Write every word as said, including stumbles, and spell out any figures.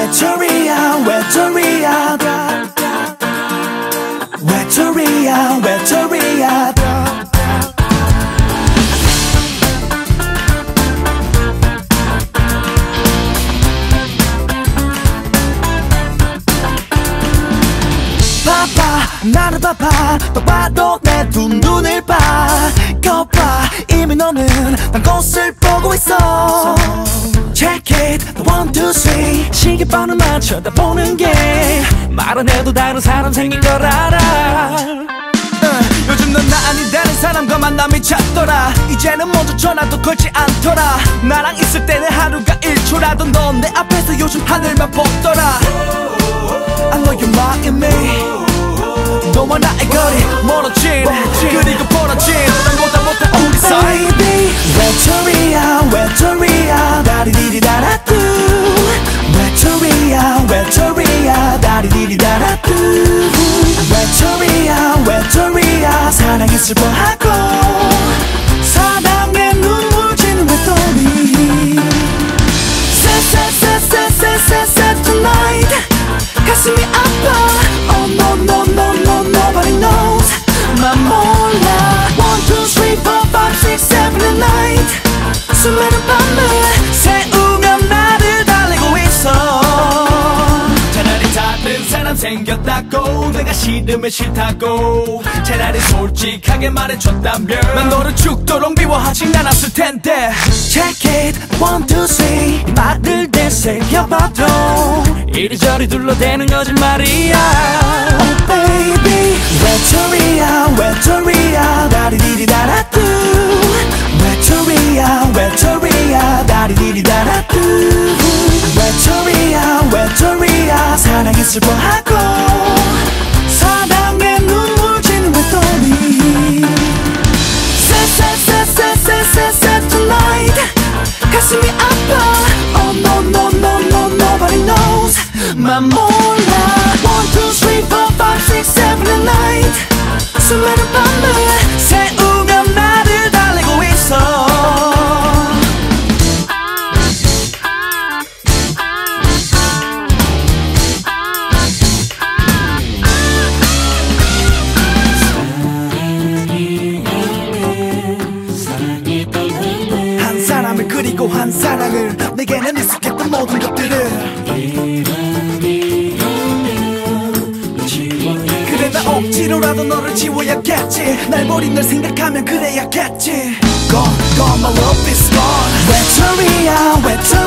외톨이야 외톨이야 외톨이야 외톨이야 바빠 나는 바빠 바빠도 내 두 눈을 봐 거봐 이미 너는 난 꽃을 보고 있어 Check it, the one, two, three 시계번호만 쳐다보는 게 말 안 해도 다른 사람 생긴 걸 알아 uh, 요즘 넌 나 아니다는 사람과 만남이 잦더라 이제는 먼저 전화도 걸지 않더라 나랑 있을 때는 하루가 일 초라도 넌 내 앞에서 요즘 하늘만 보더라 I know you're mocking me 너와 나의 거리 멀어진 그리고 벌어진 넌보다 못한 우리 사이 Baby 외톨이야 외톨이야 다리디리다라뚜 외톨이야 외톨이야 다리디리다라뚜 외톨이야 외톨이야 사랑에 슬퍼하고 사랑에 눈물 지는 외톨이 쎄쎄쎄쎄쎄쎄쎄 tonight 가슴이 아파 Oh no no no no nobody knows 난 몰라 One two three four five six seven and eight 수많은 밤을 새우며 나를 달래고 있어 차라리 다른 사람 생겼다고 내가 싫으면 싫다고 차라리 솔직하게 말해줬다면 난 너를 죽도록 미워하진 않았을 텐데 Check it one two three 이 말을 되새겨봐도 이리저리 둘러대는 거짓말이야 Oh baby 외톨이야 외톨이야 다리디리다라뚜 외톨이야 외톨이야 다리디리다라뚜 외톨이야 외톨이야 사랑에 슬퍼하고 사랑에 눈물 지는 외톨이 쎄쎄쎄쎄쎄쎄쎄 tonight 가슴이 아파 Oh no no no no nobody knows 난 몰라 One two three four five six seven and eight 수많은 밤을 새우며 나를 달래고 있어 한 사람을 그리고 한 사랑을 내게는 익숙했던 모든 것들을 그래 나 억지로라도 너를 지워야겠지 날 버린 널 생각하면 그래야겠지 Gone, gone, my love is gone 외톨이야 외톨이야